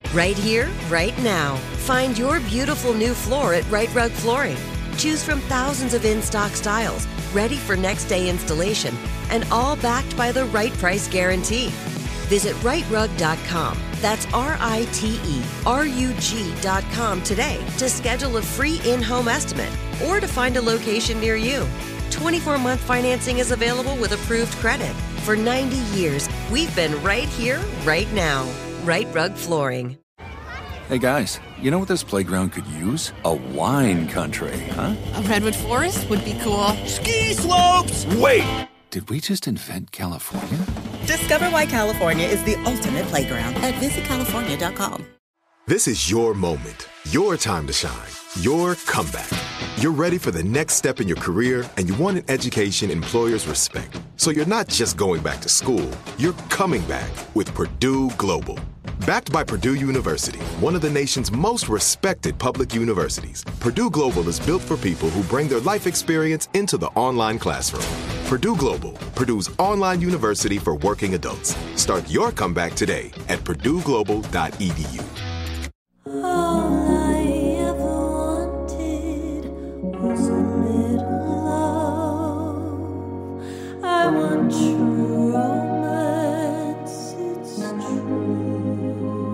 Right here, right now. Find your beautiful new floor at Right Rug Flooring. Choose from thousands of in-stock styles, ready for next day installation, and all backed by the right price guarantee. Visit rightrug.com. That's RITERUG.com today to schedule a free in-home estimate or to find a location near you. 24-month financing is available with approved credit. For 90 years, we've been right here, right now. Right Rug Flooring. Hey guys, you know what this playground could use? A wine country, huh? A redwood forest would be cool. Ski slopes! Wait! Did we just invent California? Discover why California is the ultimate playground at visitcalifornia.com. This is your moment, your time to shine, your comeback. You're ready for the next step in your career, and you want an education employers respect. So you're not just going back to school, you're coming back with Purdue Global. Backed by Purdue University, one of the nation's most respected public universities, Purdue Global is built for people who bring their life experience into the online classroom. Purdue Global, Purdue's online university for working adults. Start your comeback today at purdueglobal.edu. All I ever wanted was a little love. I want true romance, it's true.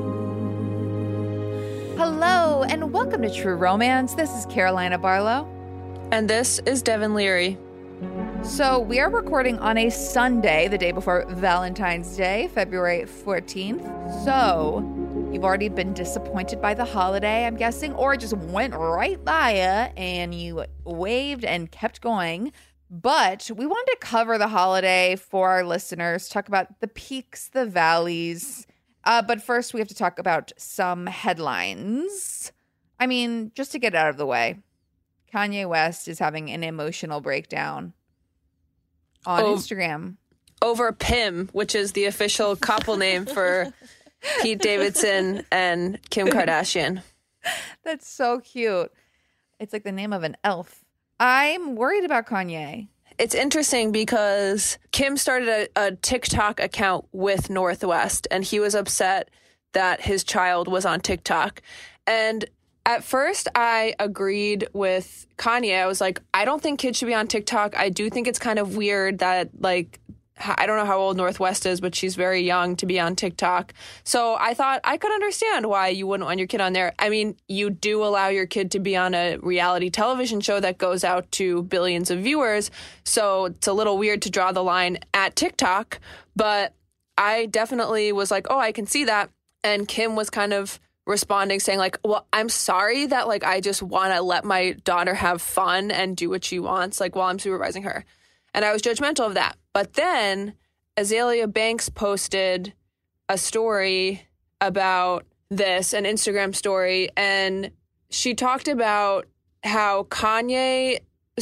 Hello, and welcome to True Romance. This is Carolina Barlow. And this is Devin Leary. So we are recording on a Sunday, the day before Valentine's Day, February 14th. So you've already been disappointed by the holiday, I'm guessing, or it just went right by you and you waved and kept going. But we wanted to cover the holiday for our listeners, talk about the peaks, the valleys. But first, we have to talk about some headlines. I mean, just to get out of the way, Kanye West is having an emotional breakdown on Instagram. Over Pim, which is the official couple name for Pete Davidson and Kim Kardashian. That's so cute. It's like the name of an elf. I'm worried about Kanye. It's interesting because Kim started a TikTok account with North West, and he was upset that his child was on TikTok. And at first, I agreed with Kanye. I was like, I don't think kids should be on TikTok. I do think it's kind of weird that, like, I don't know how old North West is, but she's very young to be on TikTok. So I thought I could understand why you wouldn't want your kid on there. I mean, you do allow your kid to be on a reality television show that goes out to billions of viewers. So it's a little weird to draw the line at TikTok. But I definitely was like, oh, I can see that. And Kim was kind of responding saying like, well, I'm sorry that like I just want to let my daughter have fun and do what she wants like while I'm supervising her. And I was judgmental of that. But then Azealia Banks posted a story about this, an Instagram story, and she talked about how Kanye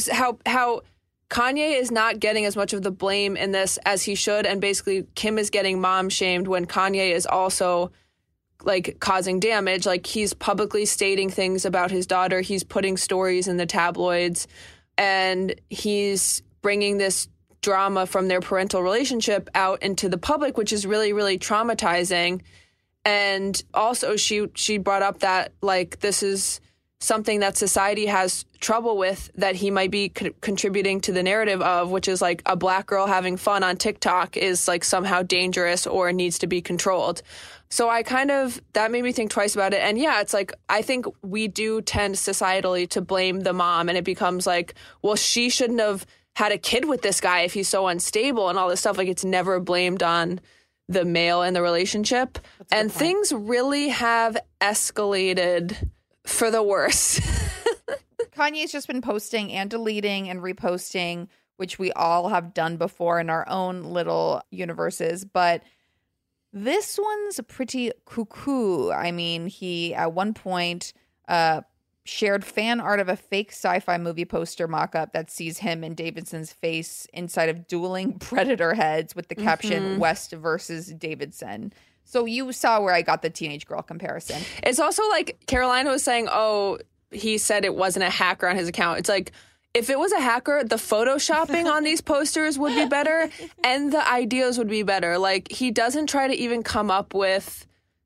is not getting as much of the blame in this as he should, and basically Kim is getting mom shamed when Kanye is also like causing damage. Like he's publicly stating things about his daughter. He's putting stories in the tabloids, and he's bringing this drama from their parental relationship out into the public, which is really, really traumatizing. And also she brought up that like this is something that society has trouble with, that he might be contributing to the narrative of, which is like a black girl having fun on TikTok is like somehow dangerous or needs to be controlled. So that made me think twice about it. And yeah, it's like, I think we do tend societally to blame the mom, and it becomes like, well, she shouldn't have had a kid with this guy if he's so unstable and all this stuff. Like it's never blamed on the male in the relationship. And things really have escalated for the worse. Kanye's just been posting and deleting and reposting, which we all have done before in our own little universes. But this one's pretty cuckoo. I mean, he at one point shared fan art of a fake sci-fi movie poster mock-up that sees him and Davidson's face inside of dueling predator heads with the caption West versus Davidson. So you saw where I got the teenage girl comparison. It's also like Carolina was saying, oh, he said it wasn't a hacker on his account. It's like, if it was a hacker, the photoshopping on these posters would be better and the ideas would be better. Like, he doesn't try to even come up with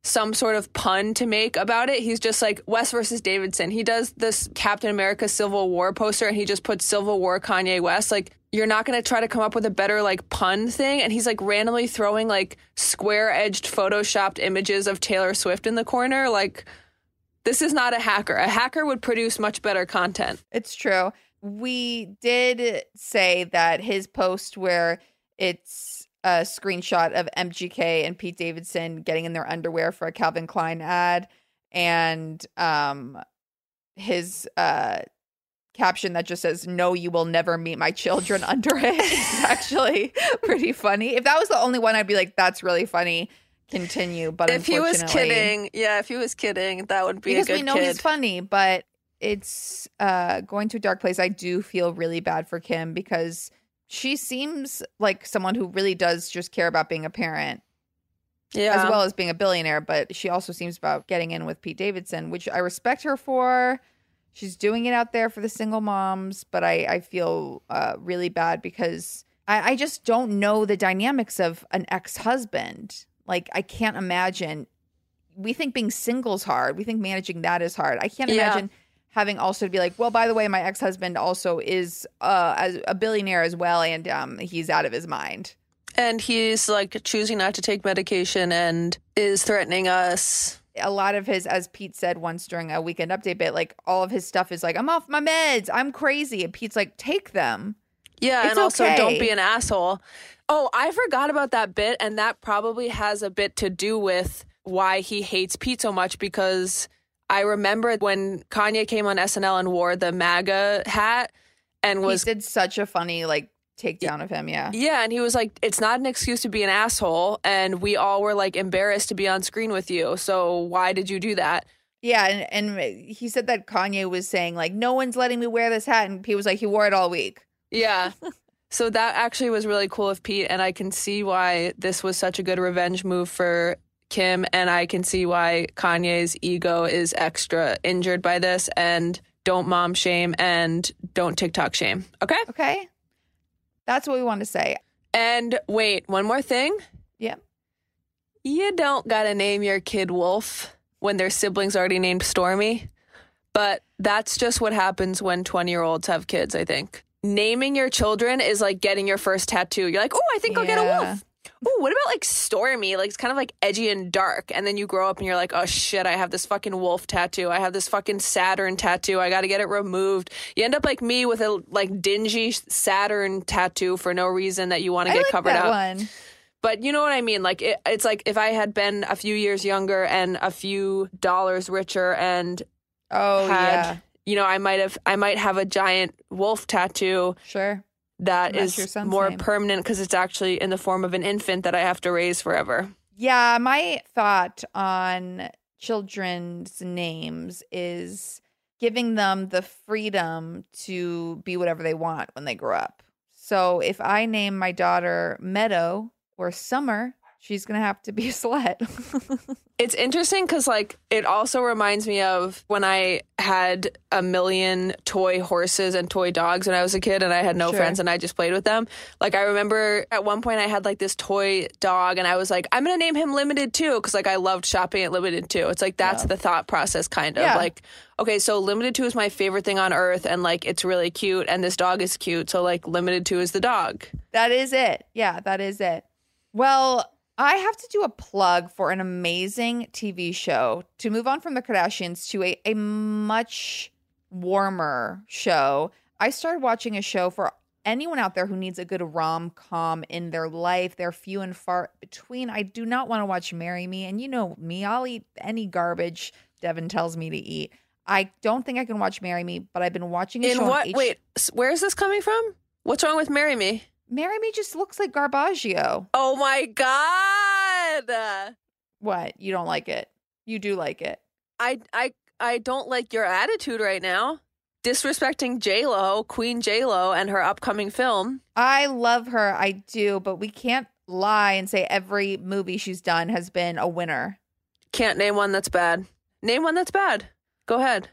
some sort of pun to make about it. He's just like West versus Davidson. He does this Captain America Civil War poster and he just puts Civil War Kanye West. Like, you're not going to try to come up with a better like pun thing. And he's like randomly throwing like square edged photoshopped images of Taylor Swift in the corner. Like, this is not a hacker. A hacker would produce much better content. It's true. We did say that his post where it's a screenshot of MGK and Pete Davidson getting in their underwear for a Calvin Klein ad, and his caption that just says, "No, you will never meet my children" under it. It's actually pretty funny. If that was the only one, I'd be like, that's really funny. Continue. But if he was kidding, if he was kidding, that would be a good kid. Because we know he's funny, but it's going to a dark place. I do feel really bad for Kim because she seems like someone who really does just care about being a parent. Yeah. As well as being a billionaire, but she also seems about getting in with Pete Davidson, which I respect her for. She's doing it out there for the single moms, but I feel really bad because I just don't know the dynamics of an ex-husband. Like, I can't imagine. We think being single's hard. We think managing that is hard. I can't imagine having also to be like, well, by the way, my ex-husband also is as a billionaire as well, and he's out of his mind. And he's like choosing not to take medication and is threatening us. A lot of his, as Pete said once during a Weekend Update bit, like all of his stuff is like, I'm off my meds, I'm crazy. And Pete's like, take them. Yeah, it's and also okay. Don't be an asshole. Oh, I forgot about that bit, and that probably has a bit to do with why he hates Pete so much, because I remember when Kanye came on SNL and wore the MAGA hat and he did such a funny like takedown of him. Yeah, and he was like, it's not an excuse to be an asshole, and we all were like embarrassed to be on screen with you, so why did you do that? Yeah, and he said that Kanye was saying like, no one's letting me wear this hat, and Pete was like, he wore it all week. Yeah. So that actually was really cool of Pete, and I can see why this was such a good revenge move for Kim, and I can see why Kanye's ego is extra injured by this. And don't mom shame and don't TikTok shame. Okay? That's what we want to say. And wait, one more thing. Yeah. You don't gotta name your kid Wolf when their siblings already named Stormy. But that's just what happens when 20-year-olds have kids, I think. Naming your children is like getting your first tattoo. You're like, oh, I think I'll get a wolf. Oh, what about like Stormy? Like, it's kind of like edgy and dark. And then you grow up and you're like, oh shit, I have this fucking wolf tattoo. I have this fucking Saturn tattoo. I got to get it removed. You end up like me with a like dingy Saturn tattoo for no reason that you want to get covered up. One. But you know what I mean? Like, it's like if I had been a few years younger and a few dollars richer and you know, I might have a giant wolf tattoo. Sure. That is more permanent because it's actually in the form of an infant that I have to raise forever. Yeah, my thought on children's names is giving them the freedom to be whatever they want when they grow up. So if I name my daughter Meadow or Summer, she's going to have to be a slut. It's interesting because, like, it also reminds me of when I had a million toy horses and toy dogs when I was a kid and I had no friends and I just played with them. Like, I remember at one point I had, like, this toy dog and I was like, I'm going to name him Limited 2 because, like, I loved shopping at Limited 2. It's like, that's the thought process, kind of. Yeah. Like, okay, so Limited 2 is my favorite thing on earth and, like, it's really cute and this dog is cute. So, like, Limited 2 is the dog. That is it. Yeah, that is it. Well, I have to do a plug for an amazing TV show to move on from the Kardashians to a much warmer show. I started watching a show for anyone out there who needs a good rom-com in their life. They're few and far between. I do not want to watch Marry Me. And you know me, I'll eat any garbage Devin tells me to eat. I don't think I can watch Marry Me, but I've been watching a show. Wait, where is this coming from? What's wrong with Marry Me? Marry Me just looks like Garbaggio. Oh my God. What? You don't like it? You do like it. I don't like your attitude right now. Disrespecting J-Lo, Queen J-Lo, and her upcoming film. I love her. I do. But we can't lie and say every movie she's done has been a winner. Can't name one that's bad. Name one that's bad. Go ahead.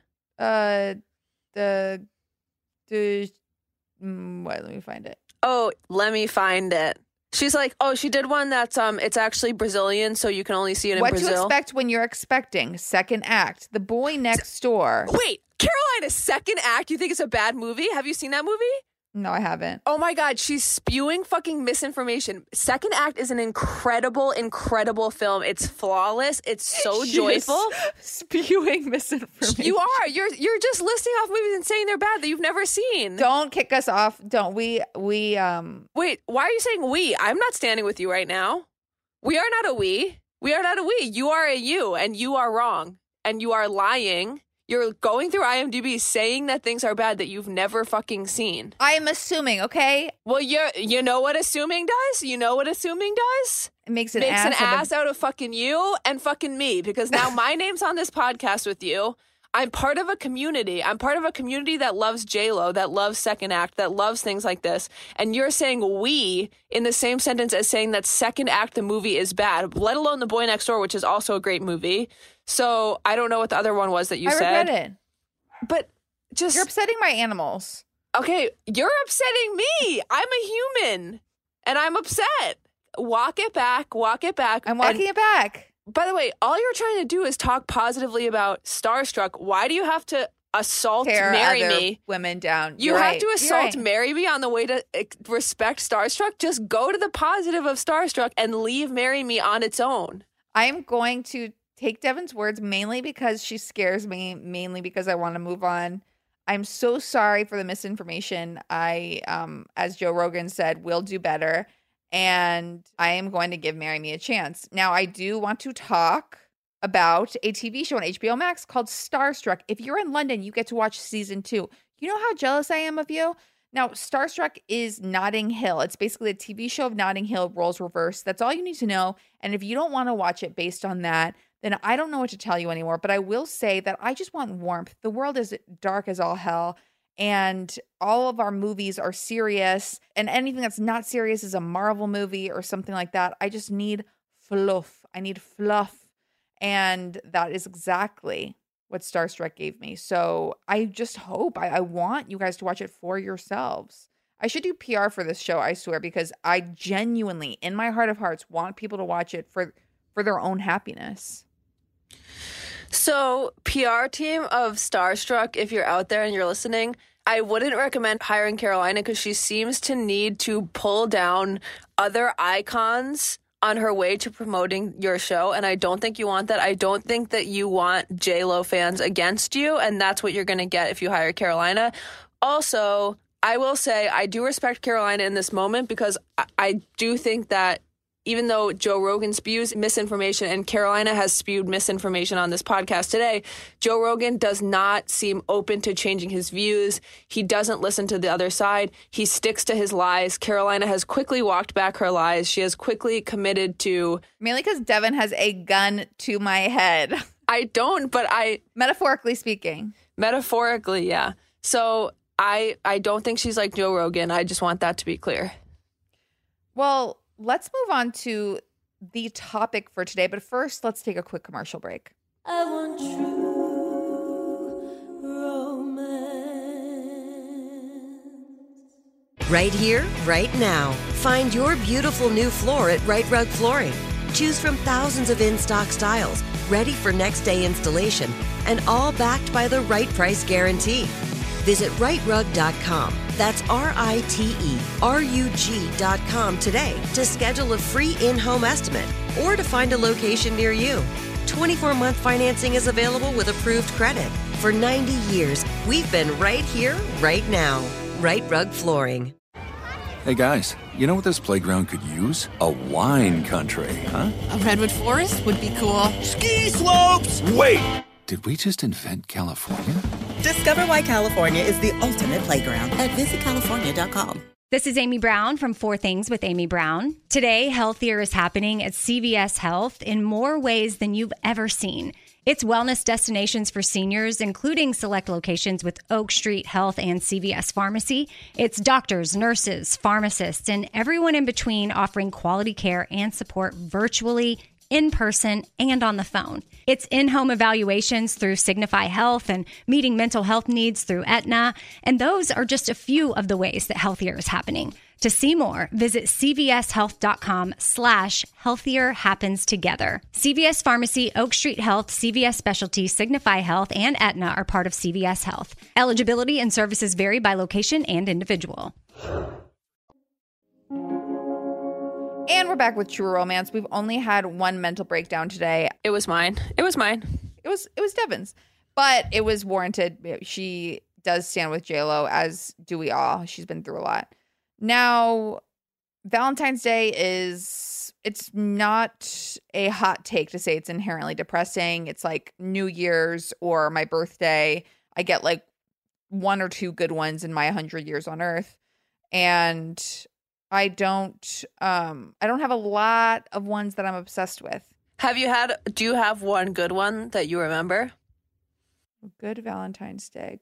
Let me find it. Oh, let me find it. She's like, oh, she did one that's it's actually Brazilian, so you can only see it in What Brazil. to expect when you're expecting second act, The Boy Next Door. Wait, Carolina's second act, you think it's a bad movie? Have you seen that movie? No, I haven't. Oh my God, she's spewing fucking misinformation. Second act is an incredible, incredible film. It's flawless. It's so joyful. Spewing misinformation. You are. You're just listing off movies and saying they're bad that you've never seen. Don't kick us off. Don't we Wait, why are you saying we? I'm not standing with you right now. We are not a we. We are not a we. You are a you, and you are wrong. And you are lying. You're going through IMDb saying that things are bad that you've never fucking seen. I'm assuming, okay? Well, you know what assuming does? You know what assuming does? It makes an ass out of fucking you and fucking me, because now my name's on this podcast with you. I'm part of a community. I'm part of a community that loves J-Lo, that loves second act, that loves things like this. And you're saying we in the same sentence as saying that second act, the movie, is bad, let alone The Boy Next Door, which is also a great movie. So I don't know what the other one was that you said. I regret it. But just... You're upsetting my animals. Okay, you're upsetting me. I'm a human, and I'm upset. Walk it back. Walk it back. I'm walking it back. By the way, all you're trying to do is talk positively about Starstruck. Why do you have to assault Marry Me? Women down. You have to assault Marry Me on the way to respect Starstruck? Just go to the positive of Starstruck and leave Marry Me on its own. I'm going to take Devin's words mainly because she scares me, mainly because I want to move on. I'm so sorry for the misinformation. I, as Joe Rogan said, will do better. And I am going to give Marry Me a chance. Now, I do want to talk about a TV show on HBO Max called Starstruck. If you're in London, you get to watch season 2. You know how jealous I am of you? Now, Starstruck is Notting Hill. It's basically a TV show of Notting Hill, roles reversed. That's all you need to know. And if you don't want to watch it based on that, then I don't know what to tell you anymore. But I will say that I just want warmth. The world is dark as all hell. And all of our movies are serious. And anything that's not serious is a Marvel movie or something like that. I just need fluff. I need fluff. And that is exactly what Starstruck gave me. So I just hope, I want you guys to watch it for yourselves. I should do PR for this show, I swear, because I genuinely, in my heart of hearts, want people to watch it for their own happiness. So, PR team of Starstruck, if you're out there and you're listening, I wouldn't recommend hiring Carolina because she seems to need to pull down other icons on her way to promoting your show, and I don't think you want that. I don't think that you want J-Lo fans against you, and that's what you're going to get if you hire Carolina. Also, I will say I do respect Carolina in this moment because I do think that even though Joe Rogan spews misinformation and Carolina has spewed misinformation on this podcast today, Joe Rogan does not seem open to changing his views. He doesn't listen to the other side. He sticks to his lies. Carolina has quickly walked back her lies. She has quickly committed to... Mainly because Devin has a gun to my head. I don't, but I... Metaphorically speaking. Metaphorically, yeah. So I don't think she's like Joe Rogan. I just want that to be clear. Well... Let's move on to the topic for today, but first, let's take a quick commercial break. I want true romance. Right here, right now. Find your beautiful new floor at Right Rug Flooring. Choose from thousands of in-stock styles, ready for next day installation, and all backed by the right price guarantee. Visit rightrug.com. That's RITERUG.com today to schedule a free in-home estimate or to find a location near you. 24-month financing is available with approved credit. For 90 years, we've been right here, right now. Right Rug Flooring. Hey guys, you know what this playground could use? A wine country, huh? A redwood forest would be cool. Ski slopes! Wait! Did we just invent California? Discover why California is the ultimate playground at visitcalifornia.com. This is Amy Brown from 4 Things with Amy Brown. Today, Healthier is happening at CVS Health in more ways than you've ever seen. It's wellness destinations for seniors, including select locations with Oak Street Health and CVS Pharmacy. It's doctors, nurses, pharmacists, and everyone in between offering quality care and support virtually, in person, and on the phone. It's in-home evaluations through Signify Health and meeting mental health needs through Aetna. And those are just a few of the ways that Healthier is happening. To see more, visit cvshealth.com/healthier happens together. CVS Pharmacy, Oak Street Health, CVS Specialty, Signify Health, and Aetna are part of CVS Health. Eligibility and services vary by location and individual. And we're back with True Romance. We've only had one mental breakdown today. It was mine. It was Devin's, but it was warranted. She does stand with JLo, as do we all. She's been through a lot. Now, Valentine's Day it's not a hot take to say it's inherently depressing. It's like New Year's or my birthday. I get like one or two good ones in my 100 years on Earth. And I don't have a lot of ones that I'm obsessed with. Do you have one good one that you remember? Good Valentine's Day.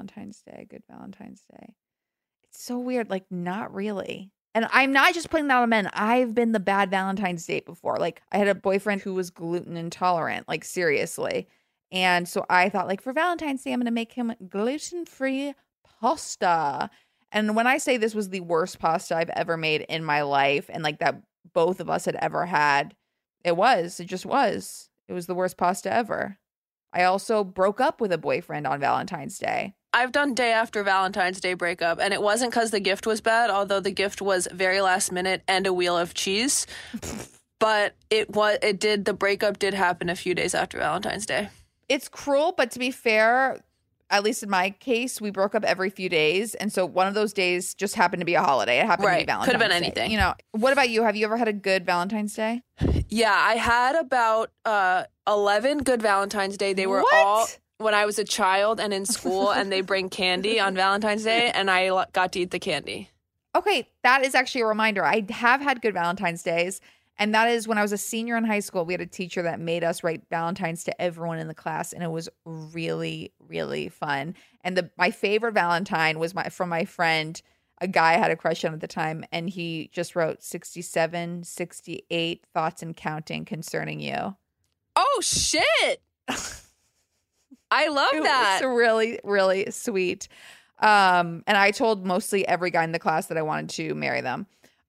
It's so weird. Like, not really. And I'm not just putting that on men. I've been the bad Valentine's date before. Like, I had a boyfriend who was gluten intolerant, like, seriously. And so I thought, like, for Valentine's Day, I'm going to make him gluten-free pasta. And when I say this was the worst pasta I've ever made in my life, and like that both of us had ever had, it was the worst pasta ever. I also broke up with a boyfriend on Valentine's Day. I've done day after Valentine's Day breakup, and it wasn't because the gift was bad, although the gift was very last minute and a wheel of cheese. But the breakup did happen a few days after Valentine's Day. It's cruel, but to be fair, at least in my case, we broke up every few days. And so one of those days just happened to be a holiday. It happened to be Valentine's Day. Could have been anything. You know, what about you? Have you ever had a good Valentine's Day? Yeah, I had about 11 good Valentine's Day. They were all when I was a child and in school, and they bring candy on Valentine's Day, and I got to eat the candy. Okay, that is actually a reminder. I have had good Valentine's Days. And that is when I was a senior in high school, we had a teacher that made us write Valentine's to everyone in the class. And it was really, really fun. And my favorite Valentine was from my friend, a guy I had a crush on at the time. And he just wrote 67, 68 thoughts and counting concerning you. Oh, shit. I love that. It's really, really sweet. And I told mostly every guy in the class that I wanted to marry them.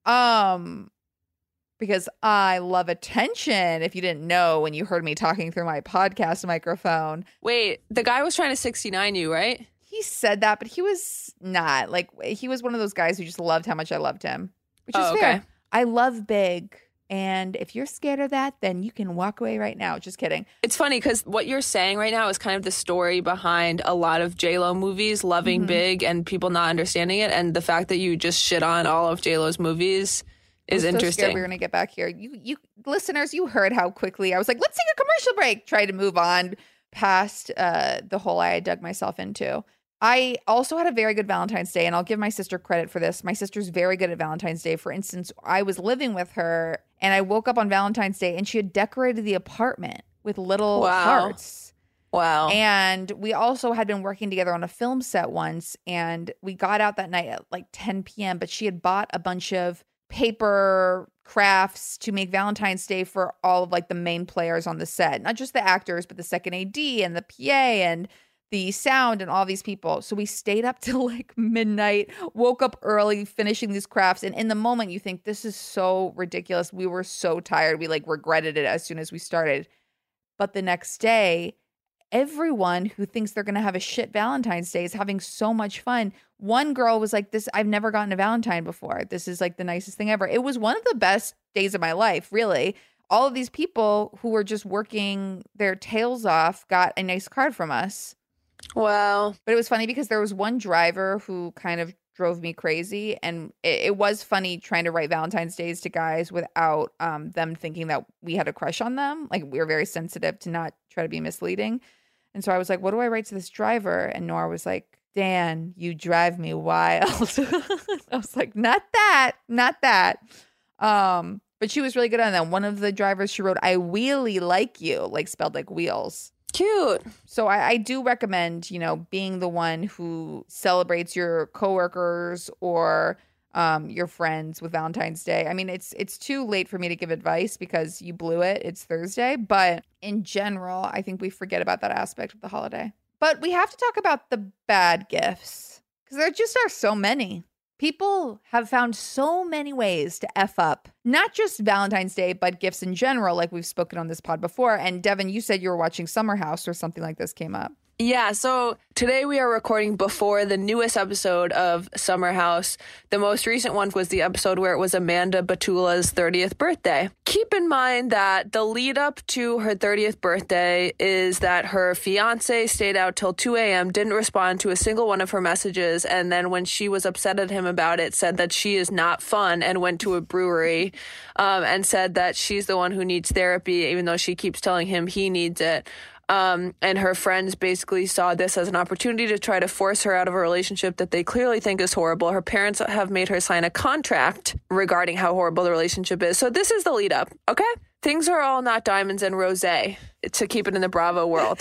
Because I love attention, if you didn't know when you heard me talking through my podcast microphone. Wait, the guy was trying to 69 you, right? He said that, but he was not. Like, he was one of those guys who just loved how much I loved him. Which is fair. Okay. I love big. And if you're scared of that, then you can walk away right now. Just kidding. It's funny because what you're saying right now is kind of the story behind a lot of JLo movies, loving big and people not understanding it. And the fact that you just shit on all of JLo's movies is interesting. So scared we're gonna get back here. You listeners, you heard how quickly I was like, let's take a commercial break. Try to move on past the hole I dug myself into. I also had a very good Valentine's Day, and I'll give my sister credit for this. My sister's very good at Valentine's Day. For instance, I was living with her, and I woke up on Valentine's Day, and she had decorated the apartment with little hearts. Wow. And we also had been working together on a film set once, and we got out that night at like 10 p.m., but she had bought a bunch of paper crafts to make Valentine's Day for all of like the main players on the set, not just the actors, but the second AD and the PA and the sound and all these people. So we stayed up till like midnight, woke up early, finishing these crafts. And in the moment you think, this is so ridiculous. We were so tired. We like regretted it as soon as we started. But the next day, everyone who thinks they're going to have a shit Valentine's Day is having so much fun. One girl was like, I've never gotten a Valentine before. This is like the nicest thing ever. It was one of the best days of my life, really. All of these people who were just working their tails off got a nice card from us. Wow. But it was funny because there was one driver who kind of drove me crazy. And it was funny trying to write Valentine's Days to guys without them thinking that we had a crush on them. Like, we were very sensitive to not try to be misleading. And so I was like, what do I write to this driver? And Nora was like, Dan, you drive me wild. I was like, not that. But she was really good on that. One of the drivers, she wrote, I really like you, like spelled like wheels. Cute. So I do recommend, being the one who celebrates your coworkers or your friends with Valentine's Day. I mean, it's too late for me to give advice because you blew it. It's Thursday. But in general, I think we forget about that aspect of the holiday. But we have to talk about the bad gifts because there just are so many. People have found so many ways to F up, not just Valentine's Day, but gifts in general, like we've spoken on this pod before. And Devin, you said you were watching Summer House or something like this came up. Yeah, so today we are recording before the newest episode of Summer House. The most recent one was the episode where it was Amanda Batula's 30th birthday. Keep in mind that the lead up to her 30th birthday is that her fiance stayed out till 2 a.m., didn't respond to a single one of her messages, and then when she was upset at him about it, said that she is not fun and went to a brewery and said that she's the one who needs therapy, even though she keeps telling him he needs it. And her friends basically saw this as an opportunity to try to force her out of a relationship that they clearly think is horrible. Her parents have made her sign a contract regarding how horrible the relationship is. So this is the lead up, okay? Things are all not diamonds and rosé, to keep it in the Bravo world.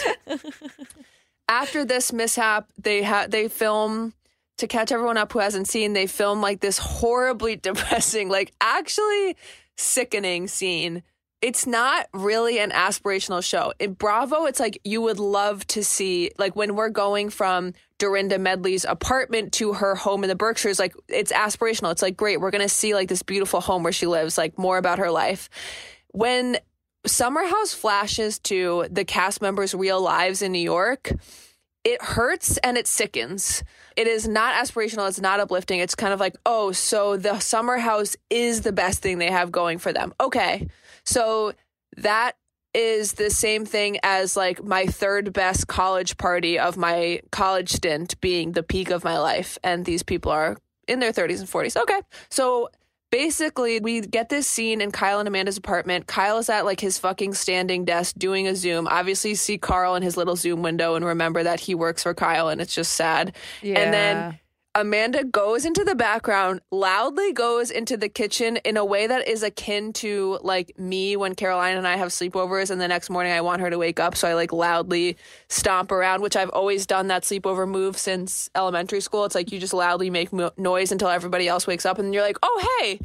After this mishap, they film, to catch everyone up who hasn't seen, they film like this horribly depressing, like actually sickening scene. It's not really an aspirational show. In Bravo, it's like you would love to see, like when we're going from Dorinda Medley's apartment to her home in the Berkshires, like it's aspirational. It's like, great, we're going to see like this beautiful home where she lives, like more about her life. When Summer House flashes to the cast members' real lives in New York, it hurts and it sickens. It is not aspirational. It's not uplifting. It's kind of like, oh, so the Summer House is the best thing they have going for them. Okay. So that is the same thing as like my third best college party of my college stint being the peak of my life. And these people are in their 30s and 40s. Okay. So basically we get this scene in Kyle and Amanda's apartment. Kyle is at like his fucking standing desk doing a Zoom. Obviously you see Carl in his little Zoom window and remember that he works for Kyle and it's just sad. Yeah. And then Amanda goes into the background, loudly goes into the kitchen in a way that is akin to like me when Caroline and I have sleepovers and the next morning I want her to wake up. So I like loudly stomp around, which I've always done that sleepover move since elementary school. It's like you just loudly make noise until everybody else wakes up and you're like, oh, hey.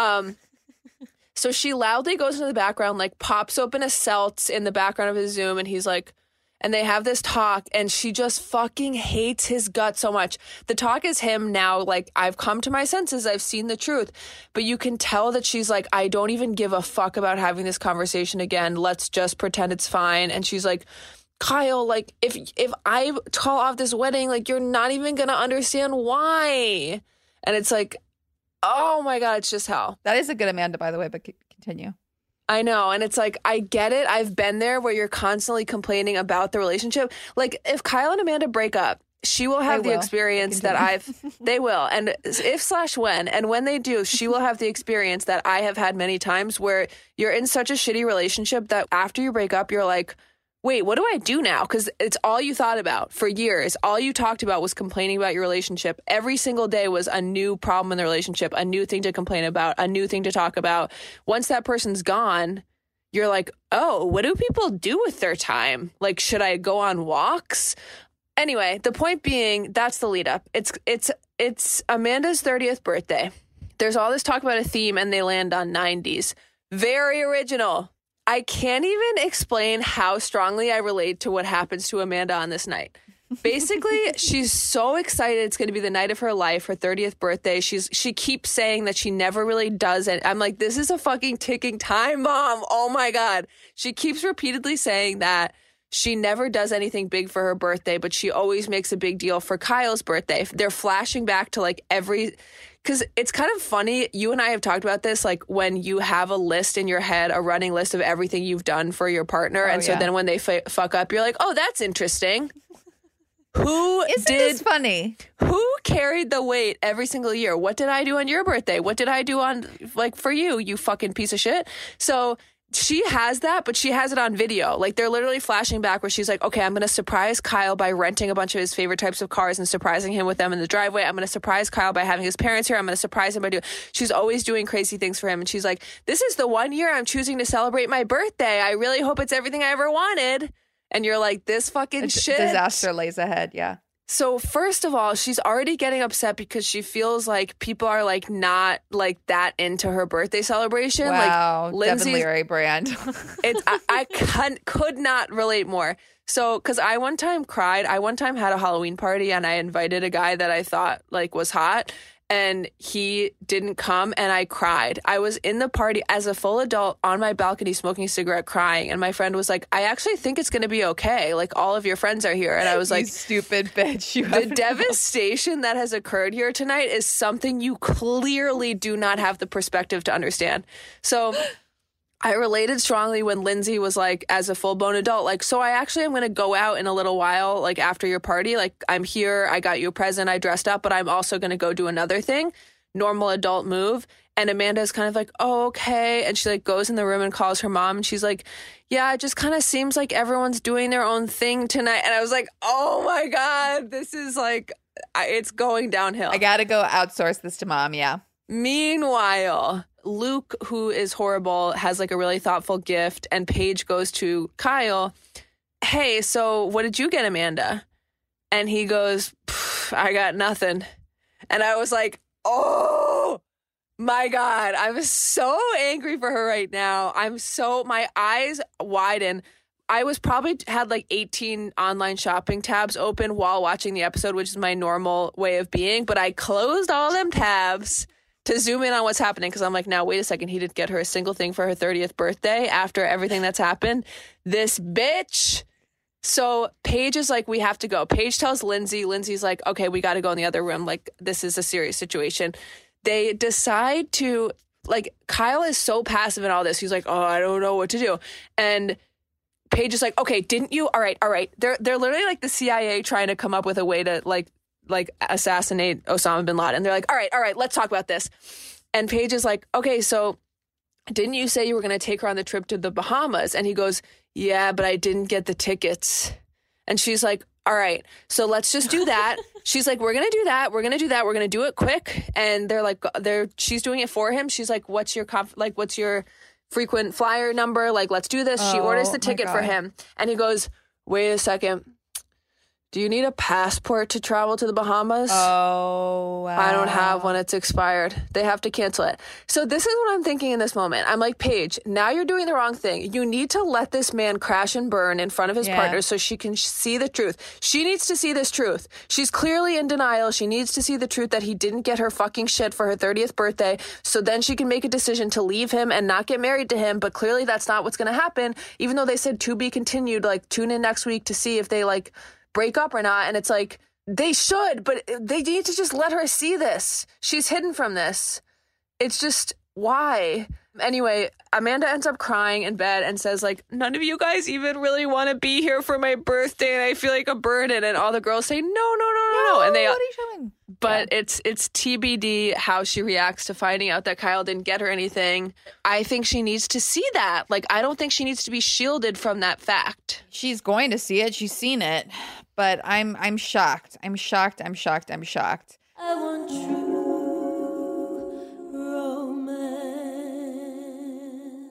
So she loudly goes into the background, like pops open a Seltz in the background of his Zoom and he's like, and they have this talk and she just fucking hates his guts so much. The talk is him now, like, I've come to my senses. I've seen the truth. But you can tell that she's like, I don't even give a fuck about having this conversation again. Let's just pretend it's fine. And she's like, Kyle, like, if I call off this wedding, like, you're not even going to understand why. And it's like, oh my God, it's just hell. That is a good Amanda, by the way, but continue. I know. And it's like, I get it. I've been there where you're constantly complaining about the relationship. Like if Kyle and Amanda break up, she will have the experience that they will. And if/when, and when they do, she will have the experience that I have had many times where you're in such a shitty relationship that after you break up, you're like, wait, what do I do now? Because it's all you thought about for years. All you talked about was complaining about your relationship. Every single day was a new problem in the relationship, a new thing to complain about, a new thing to talk about. Once that person's gone, you're like, oh, what do people do with their time? Like, should I go on walks? Anyway, the point being, that's the lead up. It's Amanda's 30th birthday. There's all this talk about a theme and they land on 90s. Very original. I can't even explain how strongly I relate to what happens to Amanda on this night. Basically, she's so excited. It's going to be the night of her life, her 30th birthday. She keeps saying that she never really does it. I'm like, this is a fucking ticking time bomb. Oh my God. She keeps repeatedly saying that she never does anything big for her birthday, but she always makes a big deal for Kyle's birthday. They're flashing back to like because it's kind of funny. You and I have talked about this, like when you have a list in your head, a running list of everything you've done for your partner. And so then when they fuck up, you're like, oh, that's interesting. Isn't this funny? Who carried the weight every single year? What did I do on your birthday? What did I do on, like, for you fucking piece of shit? So she has that, but she has it on video. Like, they're literally flashing back where she's like, okay, I'm going to surprise Kyle by renting a bunch of his favorite types of cars and surprising him with them in the driveway. I'm going to surprise Kyle by having his parents here. I'm going to surprise him by doing... She's always doing crazy things for him. And she's like, this is the one year I'm choosing to celebrate my birthday. I really hope it's everything I ever wanted. And you're like, this fucking shit. Disaster lays ahead, yeah. So first of all, she's already getting upset because she feels like people are like not like that into her birthday celebration. Wow, like Lindsay's Devin Leary brand. I could not relate more. So because I one time had a Halloween party and I invited a guy that I thought like was hot. and he didn't come, and I cried. I was in the party as a full adult on my balcony smoking a cigarette crying, and my friend was like, I actually think it's going to be okay. Like, all of your friends are here. And I was like, you stupid bitch. The devastation that has occurred here tonight is something you clearly do not have the perspective to understand. So I related strongly when Lindsay was like, as a full-blown adult, like, so I actually am going to go out in a little while, like after your party, like I'm here, I got you a present, I dressed up, but I'm also going to go do another thing. Normal adult move. And Amanda's kind of like, oh, okay. And she like goes in the room and calls her mom. And she's like, yeah, it just kind of seems like everyone's doing their own thing tonight. And I was like, oh my God, this is like, it's going downhill. I got to go outsource this to mom. Yeah. Meanwhile, Luke, who is horrible, has like a really thoughtful gift, and Paige goes to Kyle, hey, so what did you get, Amanda? And he goes, I got nothing. And I was like, oh my God, I'm so angry for her right now. My eyes widen. I was probably had like 18 online shopping tabs open while watching the episode, which is my normal way of being, but I closed all them tabs to zoom in on what's happening, because I'm like, now, wait a second. He didn't get her a single thing for her 30th birthday after everything that's happened. This bitch. So Paige is like, we have to go. Paige tells Lindsay. Lindsay's like, okay, we got to go in the other room. Like, this is a serious situation. They decide to, like, Kyle is so passive in all this. He's like, oh, I don't know what to do. And Paige is like, okay, didn't you? All right. They're literally like the CIA trying to come up with a way to like assassinate Osama bin Laden. They're like, all right, let's talk about this. And Paige is like, okay, so didn't you say you were going to take her on the trip to the Bahamas? And he goes, yeah, but I didn't get the tickets. And she's like, all right, so let's just do that. She's like, we're going to do that. We're going to do it quick. And she's doing it for him. She's like, what's your frequent flyer number? Like, let's do this. She orders the ticket for him. And he goes, wait a second. Do you need a passport to travel to the Bahamas? Oh, wow. I don't have one. It's expired. They have to cancel it. So this is what I'm thinking in this moment. I'm like, Paige, now you're doing the wrong thing. You need to let this man crash and burn in front of his partner so she can see the truth. She needs to see this truth. She's clearly in denial. She needs to see the truth that he didn't get her fucking shit for her 30th birthday. So then she can make a decision to leave him and not get married to him. But clearly that's not what's going to happen. Even though they said to be continued, like tune in next week to see if they like break up or not. And it's like, they should, but they need to just let her see this. She's hidden from this. It's just, why? Anyway, Amanda ends up crying in bed and says, like, none of you guys even really want to be here for my birthday, and I feel like a burden. And all the girls say, no. And they, what are you doing? But it's TBD how she reacts to finding out that Kyle didn't get her anything. I think she needs to see that. Like, I don't think she needs to be shielded from that fact. She's going to see it. She's seen it. But I'm shocked. I'm shocked. I want true romance.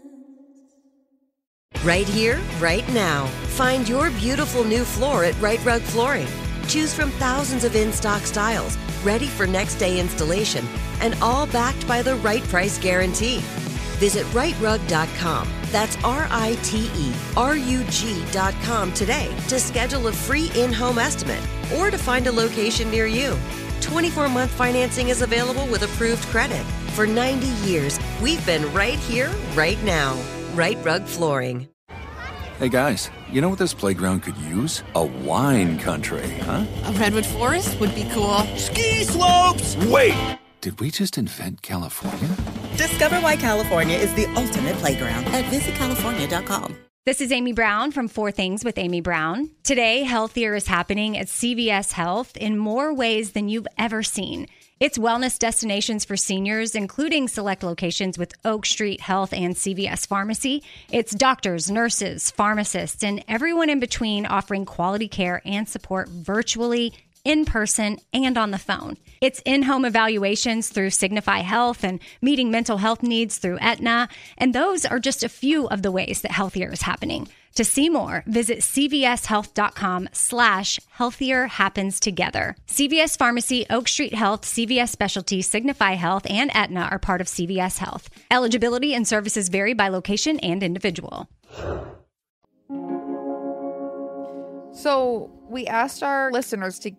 Right here, right now. Find your beautiful new floor at Right Rug Flooring. Choose from thousands of in-stock styles, ready for next day installation, and all backed by the right price guarantee. Visit rightrug.com. That's RITERUG.com today to schedule a free in-home estimate or to find a location near you. 24-month financing is available with approved credit. For 90 years, we've been right here, right now. Right Rug Flooring. Hey guys, you know what this playground could use? A wine country, huh? A redwood forest would be cool. Ski slopes! Wait! Did we just invent California? Discover why California is the ultimate playground at visitcalifornia.com. This is Amy Brown from 4 Things with Amy Brown. Today, healthier is happening at CVS Health in more ways than you've ever seen. It's wellness destinations for seniors, including select locations with Oak Street Health and CVS Pharmacy. It's doctors, nurses, pharmacists, and everyone in between offering quality care and support virtually, in person, and on the phone. It's in-home evaluations through Signify Health and meeting mental health needs through Aetna. And those are just a few of the ways that healthier is happening. To see more, visit cvshealth.com/healthier happens together. CVS Pharmacy, Oak Street Health, CVS Specialty, Signify Health, and Aetna are part of CVS Health. Eligibility and services vary by location and individual. So we asked our listeners to give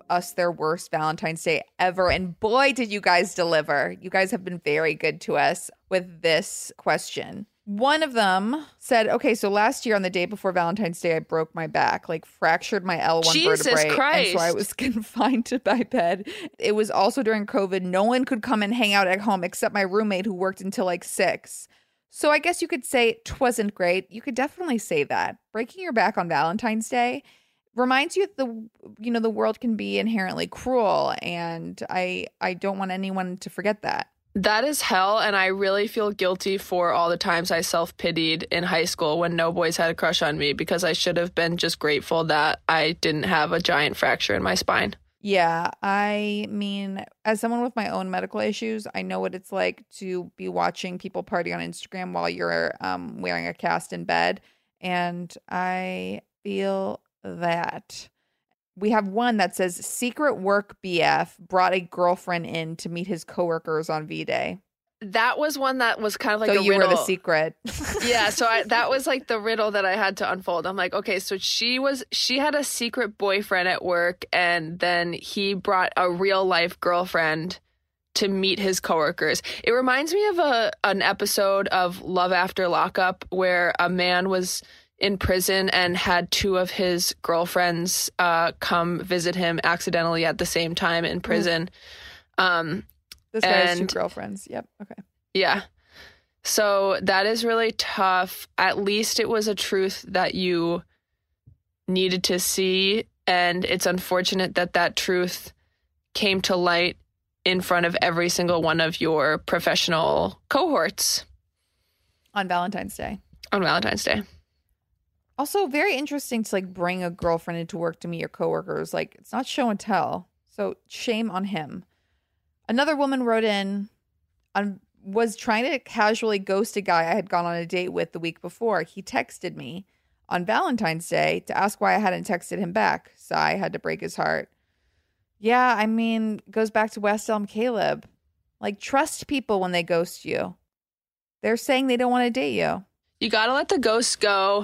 us their worst Valentine's Day ever. And boy, did you guys deliver. You guys have been very good to us with this question. One of them said, okay, so last year on the day before Valentine's Day, I broke my back, like fractured my L1 Jesus vertebrae. Christ. And so I was confined to my bed. It was also during COVID. No one could come and hang out at home except my roommate who worked until like 6. So I guess you could say 'twasn't great. You could definitely say that. Breaking your back on Valentine's Day reminds you that the world can be inherently cruel. And I don't want anyone to forget that. That is hell, and I really feel guilty for all the times I self-pitied in high school when no boys had a crush on me, because I should have been just grateful that I didn't have a giant fracture in my spine. Yeah, I mean, as someone with my own medical issues, I know what it's like to be watching people party on Instagram while you're wearing a cast in bed, and I feel that. We have one that says secret work BF brought a girlfriend in to meet his coworkers on V-Day. That was one that was kind of like so a you riddle. were the secret. Yeah, so that was like the riddle that I had to unfold. I'm like, okay, so she had a secret boyfriend at work, and then he brought a real life girlfriend to meet his coworkers. It reminds me of an episode of Love After Lockup where a man was in prison and had 2 of his girlfriends come visit him accidentally at the same time in prison. This guy has 2 girlfriends. Yep. Okay. Yeah. So that is really tough. At least it was a truth that you needed to see. And it's unfortunate that that truth came to light in front of every single one of your professional cohorts. On Valentine's Day. On Valentine's Day. Also, very interesting to like bring a girlfriend into work to meet your coworkers. Like, it's not show and tell. So shame on him. Another woman wrote in, was trying to casually ghost a guy I had gone on a date with the week before. He texted me on Valentine's Day to ask why I hadn't texted him back. So I had to break his heart. Yeah, I mean, goes back to West Elm Caleb. Like, trust people when they ghost you. They're saying they don't want to date you. You got to let the ghosts go.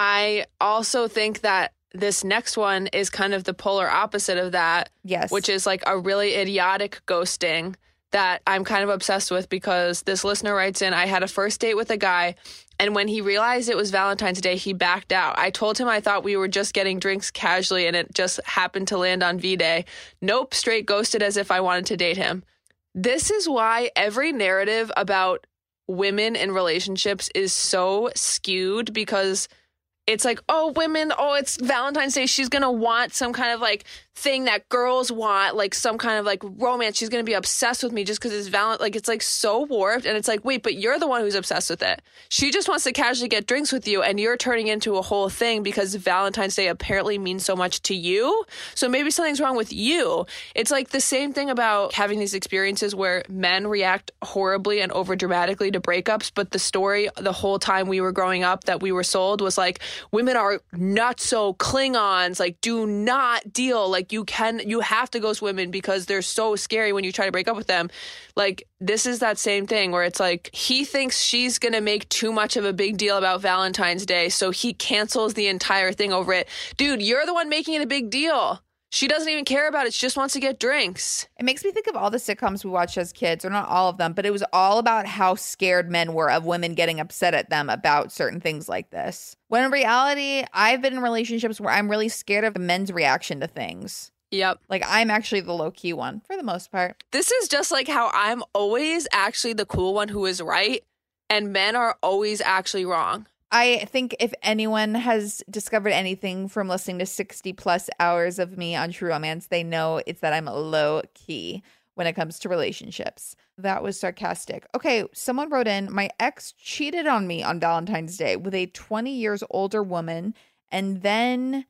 I also think that this next one is kind of the polar opposite of that. Yes. Which is like a really idiotic ghosting that I'm kind of obsessed with, because this listener writes in, I had a first date with a guy, and when he realized it was Valentine's Day, he backed out. I told him I thought we were just getting drinks casually, and it just happened to land on V-Day. Nope, straight ghosted as if I wanted to date him. This is why every narrative about women in relationships is so skewed, because it's like, oh, women, oh, it's Valentine's Day. She's going to want some kind of like thing that girls want, like some kind of like romance. She's going to be obsessed with me just because it's Valentine. Like, it's like so warped. And it's like, wait, but you're the one who's obsessed with it. She just wants to casually get drinks with you, and you're turning into a whole thing because Valentine's Day apparently means so much to you. So maybe something's wrong with you. It's like the same thing about having these experiences where men react horribly and over dramatically to breakups. But the story the whole time we were growing up that we were sold was like, women are nutso Klingons, like, do not deal. Like, you have to ghost women because they're so scary when you try to break up with them. Like, this is that same thing where it's like, he thinks she's going to make too much of a big deal about Valentine's Day, so he cancels the entire thing over it. Dude, you're the one making it a big deal. She doesn't even care about it. She just wants to get drinks. It makes me think of all the sitcoms we watched as kids, or not all of them, but it was all about how scared men were of women getting upset at them about certain things like this. When in reality, I've been in relationships where I'm really scared of the men's reaction to things. Yep. Like, I'm actually the low-key one for the most part. This is just like how I'm always actually the cool one who is right, and men are always actually wrong. I think if anyone has discovered anything from listening to 60 plus hours of me on True Romance, they know it's that I'm low key when it comes to relationships. That was sarcastic. Okay, someone wrote in, my ex cheated on me on Valentine's Day with a 20 years older woman, and then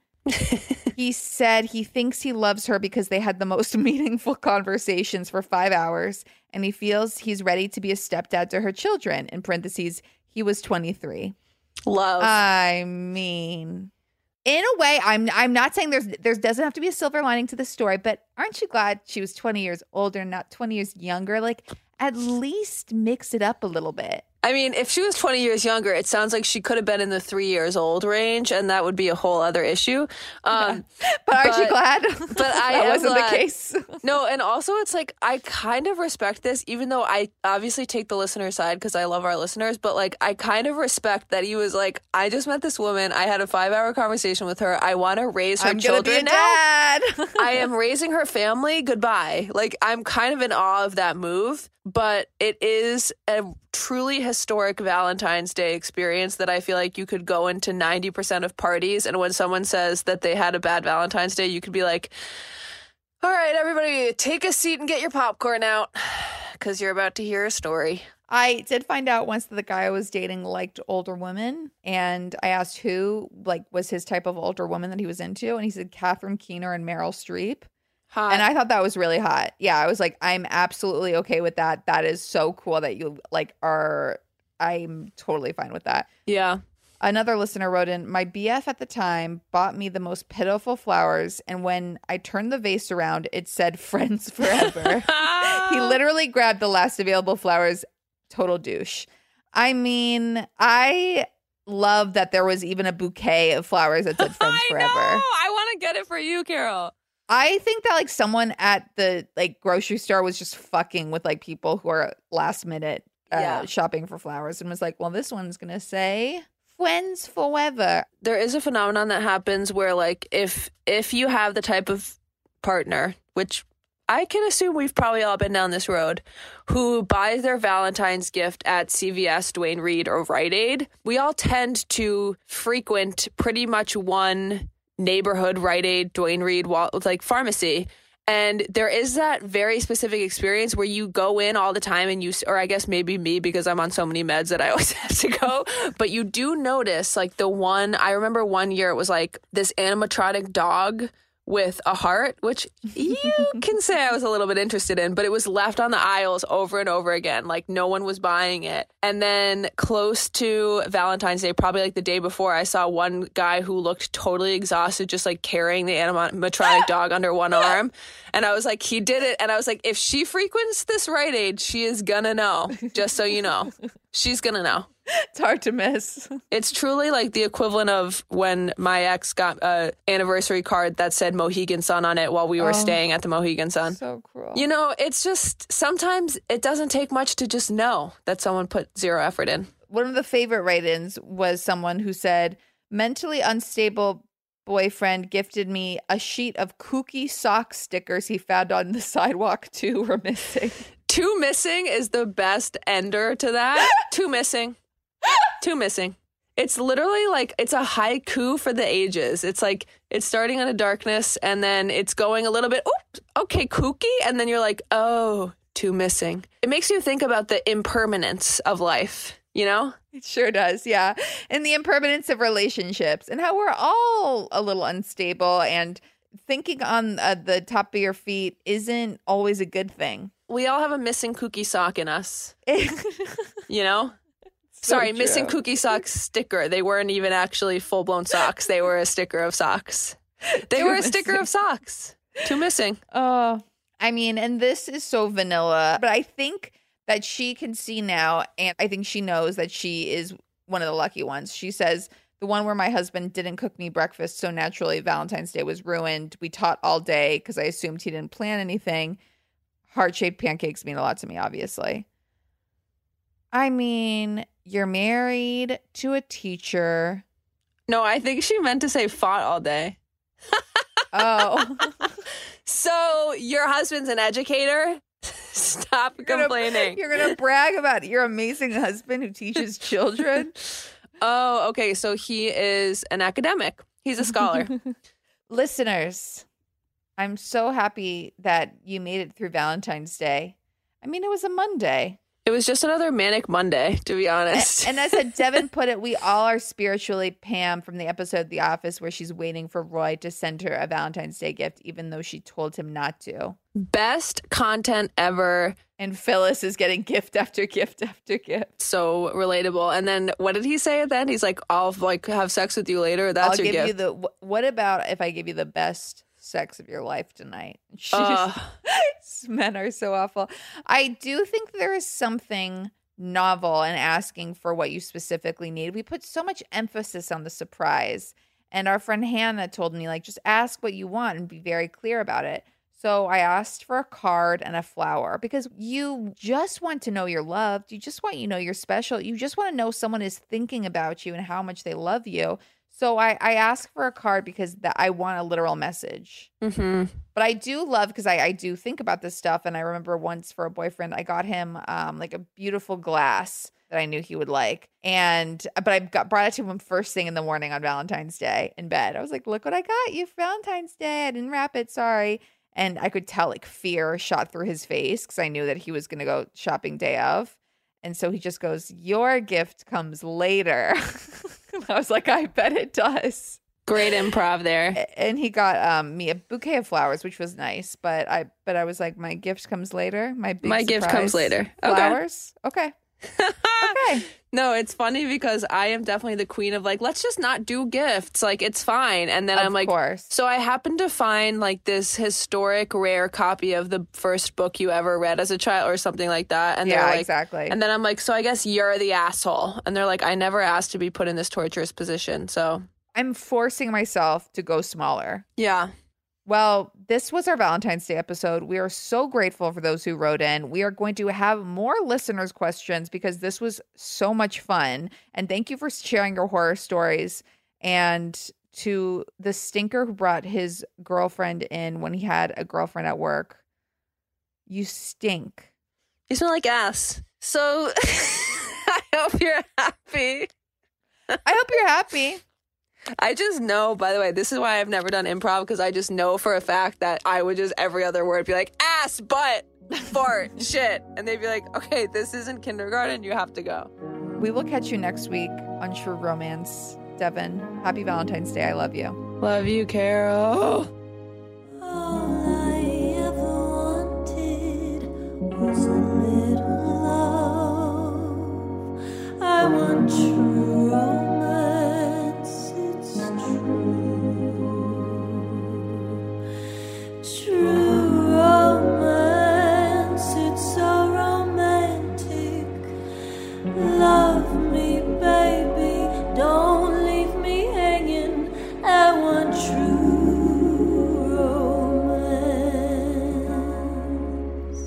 he said he thinks he loves her because they had the most meaningful conversations for 5 hours, and he feels he's ready to be a stepdad to her children. In parentheses, he was 23. Love. I mean, in a way, I'm not saying there doesn't have to be a silver lining to the story, but aren't you glad she was 20 years older, not 20 years younger? Like, at least mix it up a little bit. I mean, if she was 20 years younger, it sounds like she could have been in the 3 years old range, and that would be a whole other issue. But aren't you glad? But I that am wasn't glad. the case. No, and also it's like I kind of respect this, even though I obviously take the listener side because I love our listeners. But like, I kind of respect that he was like, I just met this woman. I had a 5-hour conversation with her. I want to raise her children gonna be a now. dad. I am raising her family. Goodbye. Like, I'm kind of in awe of that move. But it is a truly historic Valentine's Day experience that I feel like you could go into 90% of parties. And when someone says that they had a bad Valentine's Day, you could be like, all right, everybody, take a seat and get your popcorn out because you're about to hear a story. I did find out once that the guy I was dating liked older women, and I asked who like was his type of older woman that he was into, and he said Catherine Keener and Meryl Streep. Hot. And I thought that was really hot. Yeah, I was like, I'm absolutely okay with that. That is so cool that you like are. I'm totally fine with that. Yeah. Another listener wrote in, my BF at the time bought me the most pitiful flowers, and when I turned the vase around, it said friends forever. He literally grabbed the last available flowers. Total douche. I mean, I love that there was even a bouquet of flowers that said friends forever. I want to get it for you, Carol. I think that like someone at the like grocery store was just fucking with like people who are last minute shopping for flowers and was like, well, this one's going to say friends forever. There is a phenomenon that happens where like if you have the type of partner, which I can assume we've probably all been down this road, who buys their Valentine's gift at CVS, Duane Reade, or Rite Aid, we all tend to frequent pretty much one neighborhood Rite Aid, Duane Reade, like pharmacy. And there is that very specific experience where you go in all the time and or I guess maybe me because I'm on so many meds that I always have to go. But you do notice like I remember one year it was like this animatronic dog with a heart, which you can say I was a little bit interested in, but it was left on the aisles over and over again. Like no one was buying it. And then close to Valentine's Day, probably like the day before, I saw one guy who looked totally exhausted, just like carrying the animatronic dog under one arm. And I was like, he did it. And I was like, if she frequents this Rite Aid, she is gonna know, just so you know. She's gonna know. It's hard to miss. It's truly like the equivalent of when my ex got an anniversary card that said Mohegan Sun on it while we were staying at the Mohegan Sun. So cruel. You know, it's just sometimes it doesn't take much to just know that someone put zero effort in. One of the favorite write-ins was someone who said, mentally unstable boyfriend gifted me a sheet of kooky sock stickers he found on the sidewalk. 2 were missing. 2 missing is the best ender to that. 2 missing. 2 missing. It's literally like it's a haiku for the ages. It's like it's starting on a darkness and then it's going a little bit, oops, okay, kooky. And then you're like, oh, 2 missing. It makes you think about the impermanence of life, you know? It sure does, yeah. And the impermanence of relationships and how we're all a little unstable and thinking on the top of your feet isn't always a good thing. We all have a missing kooky sock in us, you know? Sorry, true. missing kooky socks sticker. They weren't even actually full-blown socks. They were a sticker of socks. They were a sticker of socks. 2 missing. Oh, I mean, and this is so vanilla, but I think that she can see now, and I think she knows that she is one of the lucky ones. She says, the one where my husband didn't cook me breakfast, so naturally Valentine's Day was ruined. We taught all day because I assumed he didn't plan anything. Heart-shaped pancakes mean a lot to me, obviously. I mean, you're married to a teacher. No, I think she meant to say fought all day. Oh. So your husband's an educator? Stop complaining. You're going to brag about your amazing husband who teaches children? Oh, okay. So he is an academic. He's a scholar. Listeners, I'm so happy that you made it through Valentine's Day. I mean, it was a Monday. It was just another manic Monday, to be honest. And as Devin put it, we all are spiritually Pam from the episode The Office where she's waiting for Roy to send her a Valentine's Day gift, even though she told him not to. Best content ever. And Phyllis is getting gift after gift after gift. So relatable. And then what did he say at the end? He's like, I'll like have sex with you later. That's I'll your give gift. you what about if I give you the best sex of your life tonight? Men are so awful. I do think there is something novel and asking for what you specifically need. We put so much emphasis on the surprise. And our friend Hannah told me, like, just ask what you want and be very clear about it. So I asked for a card and a flower because you just want to know you're loved. You just want you're special. You just want to know someone is thinking about you and how much they love you. So I asked for a card because I want a literal message. Mm-hmm. But I do love, because I do think about this stuff. And I remember once for a boyfriend, I got him like a beautiful glass that I knew he would like. But I brought it to him first thing in the morning on Valentine's Day in bed. I was like, look what I got you for Valentine's Day. I didn't wrap it, sorry. And I could tell like fear shot through his face because I knew that he was going to go shopping day of. And so he just goes, your gift comes later. I was like, I bet it does. Great improv there. And he got me a bouquet of flowers, which was nice. But I was like, my gift comes later. My gift comes later. Flowers. Okay. Okay. No, it's funny because I am definitely the queen of like, let's just not do gifts. Like, it's fine. And then I'm like, so I happened to find like this historic rare copy of the first book you ever read as a child or something like that. And yeah, they're like, exactly. And then I'm like, so I guess you're the asshole. And they're like, I never asked to be put in this torturous position. So I'm forcing myself to go smaller. Yeah. Well, this was our Valentine's Day episode. We are so grateful for those who wrote in. We are going to have more listeners' questions because this was so much fun. And thank you for sharing your horror stories. And to the stinker who brought his girlfriend in when he had a girlfriend at work, you stink. You smell like ass. So I hope you're happy. I hope you're happy. I just know, by the way, this is why I've never done improv, because I just know for a fact that I would just every other word be like, ass, butt, fart, shit. And they'd be like, okay, this isn't kindergarten. You have to go. We will catch you next week on True Romance. Devin, happy Valentine's Day. I love you. Love you, Carol. All I ever wanted was a little love. I want true romance. True romance, it's so romantic. Love me, baby, don't leave me hanging. I want true romance.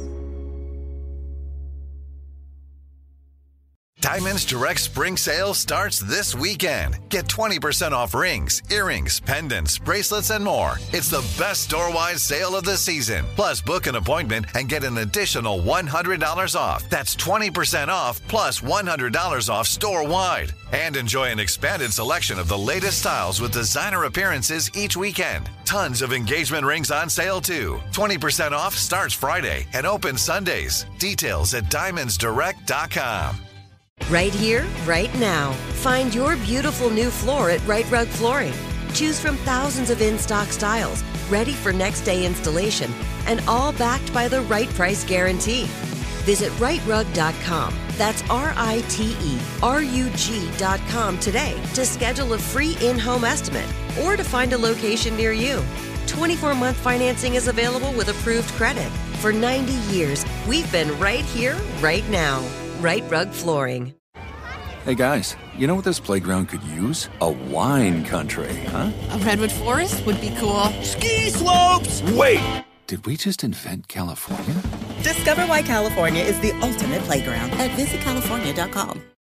Diamonds Direct Spring Sale starts this weekend. Get 20% off rings, earrings, pendants, bracelets, and more. It's the best store-wide sale of the season. Plus, book an appointment and get an additional $100 off. That's 20% off plus $100 off store-wide. And enjoy an expanded selection of the latest styles with designer appearances each weekend. Tons of engagement rings on sale, too. 20% off starts Friday and opens Sundays. Details at diamondsdirect.com. Right here, right now. Find your beautiful new floor at Right Rug Flooring. Choose from thousands of in-stock styles, ready for next day installation, and all backed by the right price guarantee. Visit rightrug.com. That's RITERUG.com today to schedule a free in-home estimate or to find a location near you. 24-month financing is available with approved credit. For 90 years, we've been right here, right now. Right Rug Flooring. Hey guys, you know what this playground could use? A wine country, huh? A redwood forest would be cool. Ski slopes! Wait! Did we just invent California? Discover why California is the ultimate playground at visitcalifornia.com.